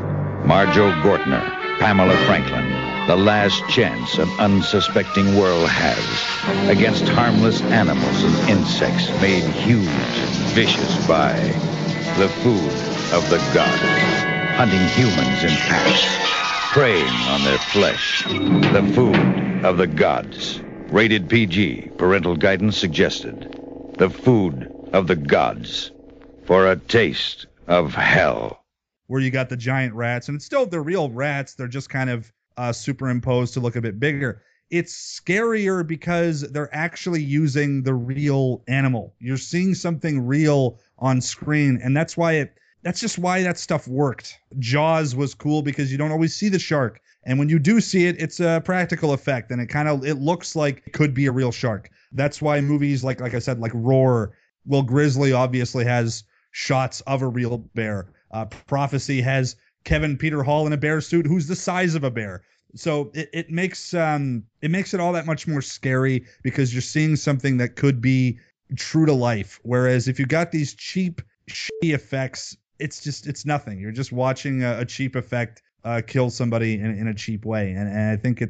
Marjoe Gortner, Pamela Franklin, the last chance an unsuspecting world has against harmless animals and insects made huge and vicious by the food of the gods, hunting humans in packs, preying on their flesh. The food of the gods. Rated PG, parental guidance suggested. The food of the gods. For a taste of hell. Where you got the giant rats, and it's still the real rats. They're just kind of superimposed to look a bit bigger. It's scarier because they're actually using the real animal. You're seeing something real on screen, and that's just why that stuff worked. Jaws was cool because you don't always see the shark, and when you do see it, it's a practical effect, and it looks like it could be a real shark. That's why movies like I said, like Roar, Will Grizzly obviously has shots of a real bear. Prophecy has Kevin Peter Hall in a bear suit who's the size of a bear. So it makes it all that much more scary because you're seeing something that could be true to life. Whereas if you got these cheap, shitty effects, it's nothing. You're just watching a cheap effect kill somebody in a cheap way. And I think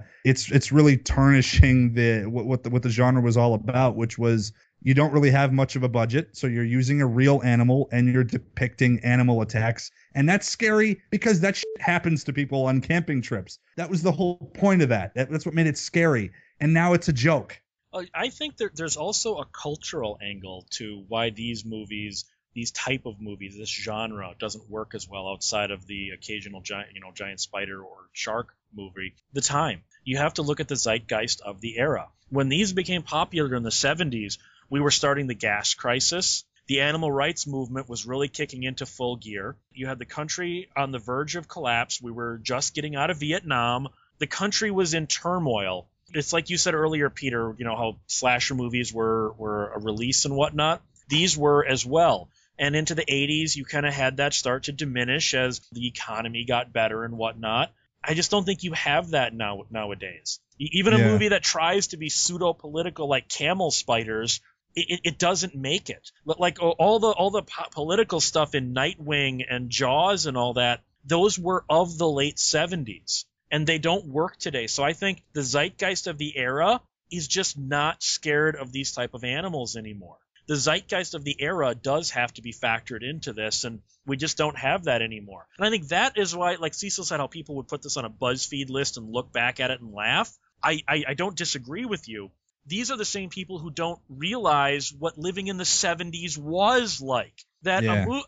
it's really tarnishing what the genre was all about, which was, you don't really have much of a budget, so you're using a real animal and you're depicting animal attacks. And that's scary because that shit happens to people on camping trips. That was the whole point of that. That's what made it scary. And now it's a joke. I think there's also a cultural angle to why these movies, these type of movies, this genre doesn't work as well outside of the occasional giant spider or shark movie. The time. You have to look at the zeitgeist of the era. When these became popular in the 70s, we were starting the gas crisis. The animal rights movement was really kicking into full gear. You had the country on the verge of collapse. We were just getting out of Vietnam. The country was in turmoil. It's like you said earlier, Peter, how slasher movies were a release and whatnot. These were as well. And into the 80s, you kind of had that start to diminish as the economy got better and whatnot. I just don't think you have that nowadays. Even a movie that tries to be pseudo-political like Camel Spiders, it doesn't make it. Like all the political stuff in Nightwing and Jaws and all that, those were of the late 70s, and they don't work today. So I think the zeitgeist of the era is just not scared of these type of animals anymore. The zeitgeist of the era does have to be factored into this, and we just don't have that anymore. And I think that is why, like Cecil said, how people would put this on a BuzzFeed list and look back at it and laugh. I don't disagree with you. These are the same people who don't realize what living in the 70s was like. That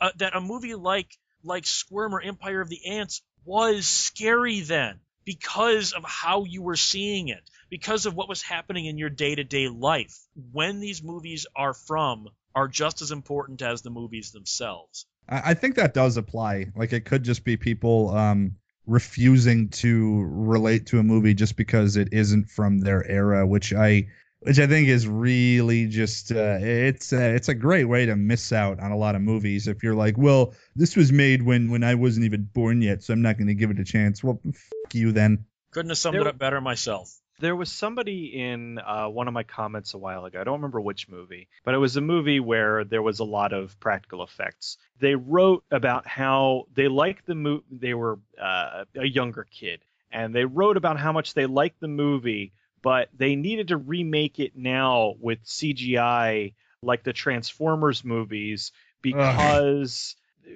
a movie like Squirm or Empire of the Ants was scary then because of how you were seeing it, because of what was happening in your day-to-day life. When these movies are just as important as the movies themselves. I think that does apply. Like, it could just be people refusing to relate to a movie just because it isn't from their era, which I think is really just it's a great way to miss out on a lot of movies if you're like, well, this was made when I wasn't even born yet, so I'm not going to give it a chance. Well, fuck you then. Couldn't have summed it up better myself. There was somebody in one of my comments a while ago. I don't remember which movie, but it was a movie where there was a lot of practical effects. They wrote about how they liked the movie. They were a younger kid, and they wrote about how much they liked the movie, but they needed to remake it now with CGI, like the Transformers movies, because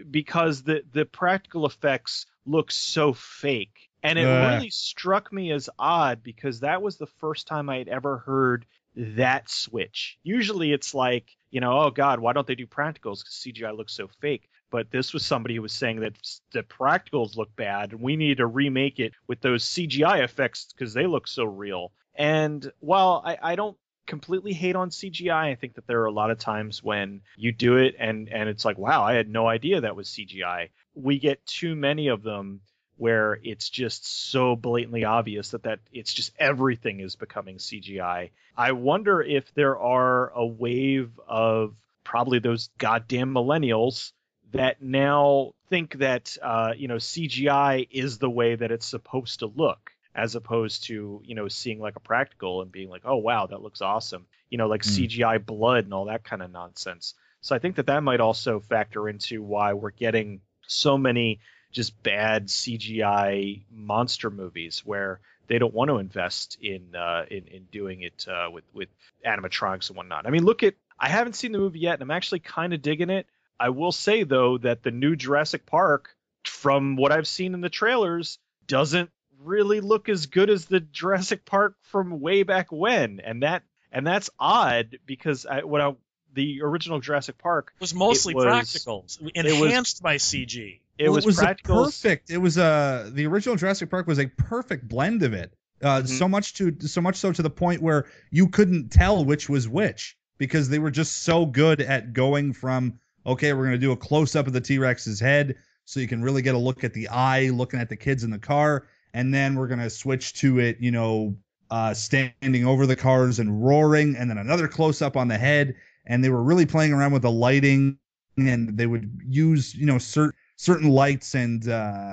the practical effects look so fake. And it really struck me as odd because that was the first time I had ever heard that switch. Usually it's like, oh God, why don't they do practicals? Because CGI looks so fake. But this was somebody who was saying that the practicals look bad and we need to remake it with those CGI effects because they look so real. And while I don't completely hate on CGI, I think that there are a lot of times when you do it and it's like, wow, I had no idea that was CGI. We get too many of them where it's just so blatantly obvious that it's just everything is becoming CGI. I wonder if there are a wave of probably those goddamn millennials that now think that CGI is the way that it's supposed to look, as opposed to seeing like a practical and being like, oh wow, that looks awesome, like CGI blood and all that kind of nonsense. So I think that might also factor into why we're getting so many just bad CGI monster movies where they don't want to invest in doing it with animatronics and whatnot. I mean, I haven't seen the movie yet, and I'm actually kind of digging it. I will say, though, that the new Jurassic Park, from what I've seen in the trailers, doesn't really look as good as the Jurassic Park from way back when, and that's odd because the original Jurassic Park was mostly practicals, enhanced by CG. It was perfect. It was the original Jurassic Park was a perfect blend of it. So much so to the point where you couldn't tell which was which because they were just so good at going from, okay, we're going to do a close up of the T-Rex's head so you can really get a look at the eye looking at the kids in the car, and then we're going to switch to it, standing over the cars and roaring, and then another close up on the head, and they were really playing around with the lighting, and they would use, certain lights, and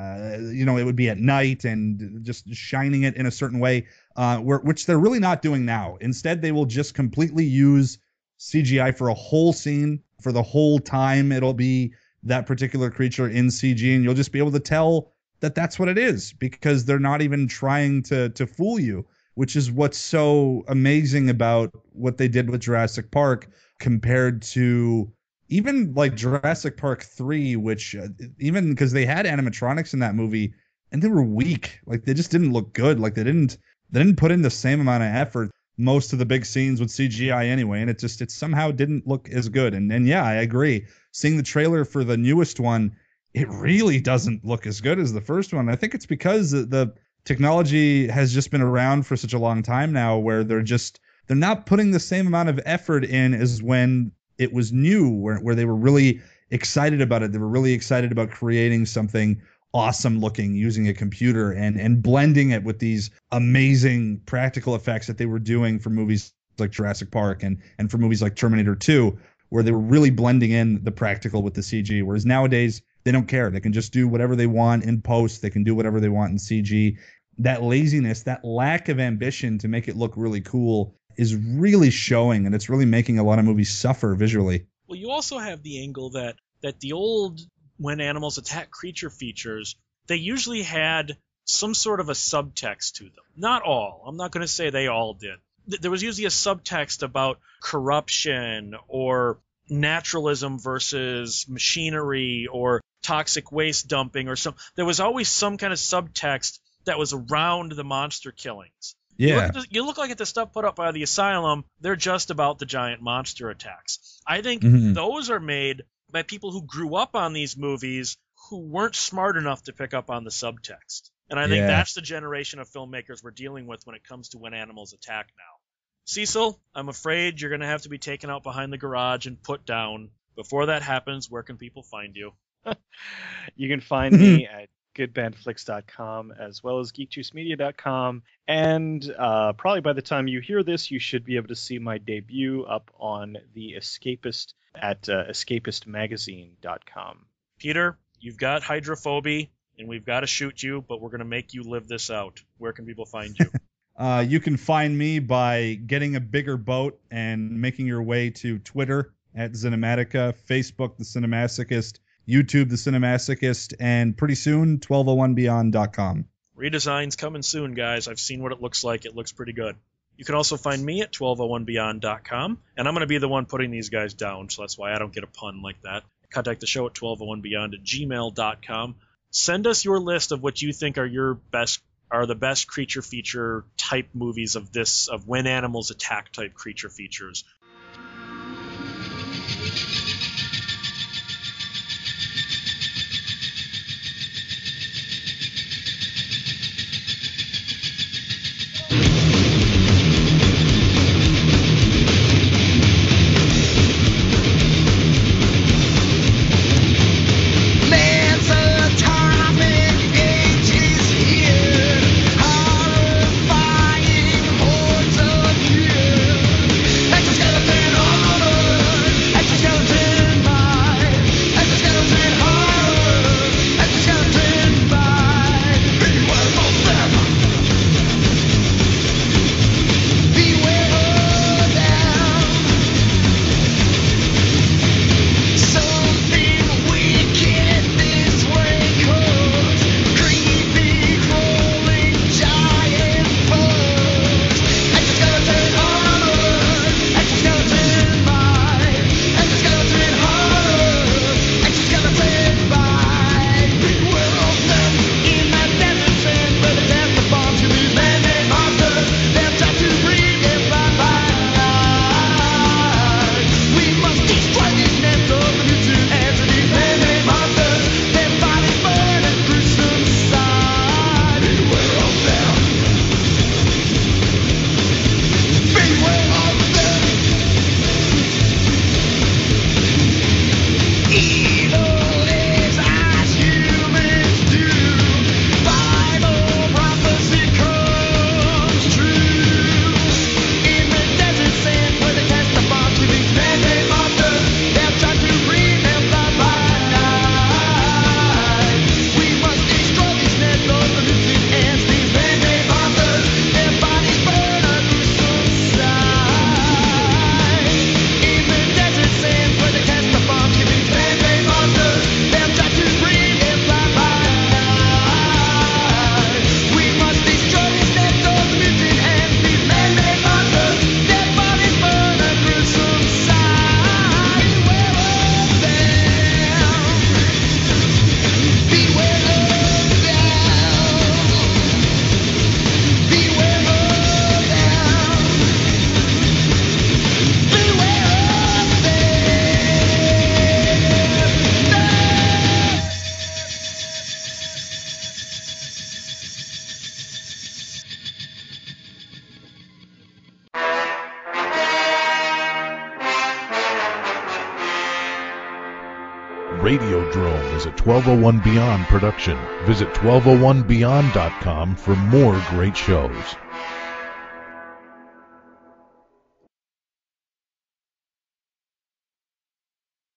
it would be at night and just shining it in a certain way, which they're really not doing now. Instead, they will just completely use CGI for a whole scene. For the whole time, it'll be that particular creature in CG, and you'll just be able to tell that that's what it is because they're not even trying to fool you, which is what's so amazing about what they did with Jurassic Park compared to even like Jurassic Park 3, which even because they had animatronics in that movie and they were weak, like they just didn't look good. Like they didn't put in the same amount of effort. Most of the big scenes with CGI anyway, and it somehow didn't look as good. And yeah, I agree. Seeing the trailer for the newest one, it really doesn't look as good as the first one. I think it's because the technology has just been around for such a long time now where they're not putting the same amount of effort in as when it was new, where they were really excited about it. They were really excited about creating something awesome looking using a computer and blending it with these amazing practical effects that they were doing for movies like Jurassic Park and for movies like Terminator 2, where they were really blending in the practical with the CG. Whereas nowadays, they don't care. They can just do whatever they want in post. They can do whatever they want in CG. That laziness, that lack of ambition to make it look really cool is really showing, and it's really making a lot of movies suffer visually. Well, you also have the angle that the old When Animals Attack creature features, they usually had some sort of a subtext to them. Not all. I'm not going to say they all did. There was usually a subtext about corruption or naturalism versus machinery or toxic waste dumping or some. There was always some kind of subtext that was around the monster killings. Yeah. You look like at the stuff put up by the Asylum, they're just about the giant monster attacks. I think those are made by people who grew up on these movies who weren't smart enough to pick up on the subtext. And I think that's the generation of filmmakers we're dealing with when it comes to When Animals Attack now. Cecil, I'm afraid you're going to have to be taken out behind the garage and put down. Before that happens, where can people find you? You can find me at goodbandflix.com as well as geekjuicemedia.com. And probably by the time you hear this, you should be able to see my debut up on The Escapist at escapistmagazine.com. Peter, you've got hydrophobia, and we've got to shoot you, but we're going to make you live this out. Where can people find you? You can find me by getting a bigger boat and making your way to Twitter at Cinematica, Facebook, The Cinemasochist, YouTube, The Cinemasochist, and pretty soon, 1201beyond.com. Redesign's coming soon, guys. I've seen what it looks like. It looks pretty good. You can also find me at 1201beyond.com, and I'm going to be the one putting these guys down, so that's why I don't get a pun like that. Contact the show at 1201beyond@gmail.com. Send us your list of what you think are the best creature feature type movies of when animals attack type creature features. Radiodrome is a 1201 Beyond production. Visit 1201beyond.com for more great shows.